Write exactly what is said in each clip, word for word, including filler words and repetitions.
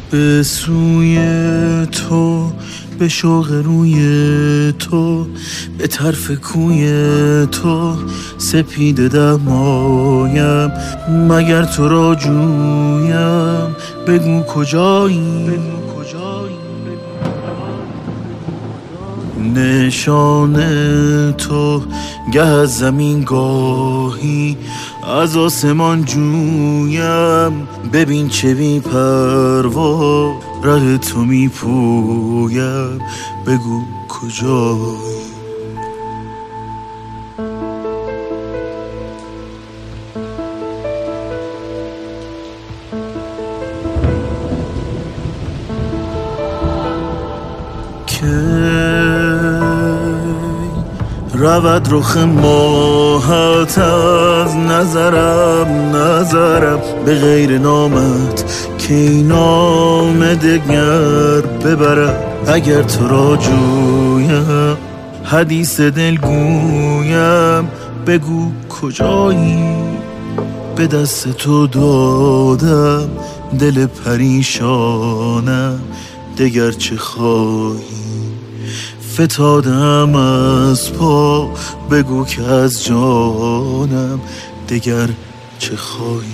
به سوی تو، به شوق روی تو، به طرف کوی تو سپیده دمایم. مگر تو را جویم، بگو کجایی؟ نشان تو گه از زمین گاهی از آسمان جویم. ببین چه بی پروا ره تو می پویم، بگو کجایی؟ رود رخ ماهت از نظرم نظرم به غیر نامت که این نام دگر ببرم. اگر تو را جویم، حدیث دل گویم، بگو کجایی؟ به دست تو دادم دل پریشانم، دگر چه خواهی؟ فتادم از پا، بگو که از جانم دگر چه خواهی؟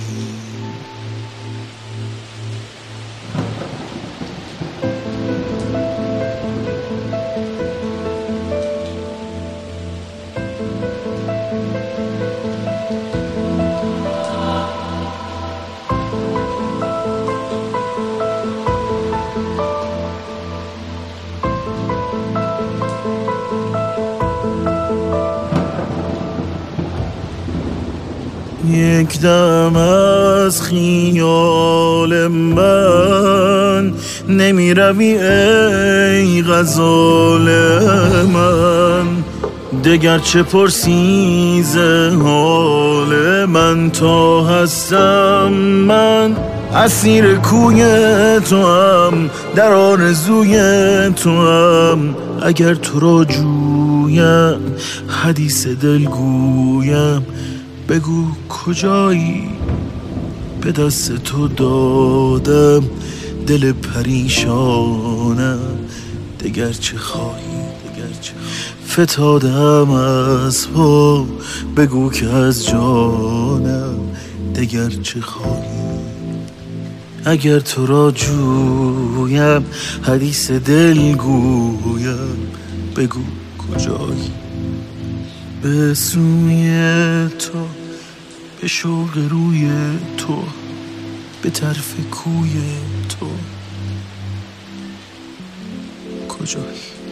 یک دم از خیال من نمی روی ای غزال من. دگر چه پرسی ز حال من؟ تا هستم من اسیر کوی تو هم، در آرزوی تو هم. اگر تو را جویم، حدیث دل گویم، بگو کجایی؟ به دست تو دادم دل پریشانم، دگر چه خواهی؟ دگر چه خواهی؟ فتادم از پا، بگو که از جانم دگر چه خواهی؟ اگر تو را جویم، حدیث دل گویم، بگو کجایی؟ به سوی تو، به شوق روی تو، به طرف کوی تو، کجایی؟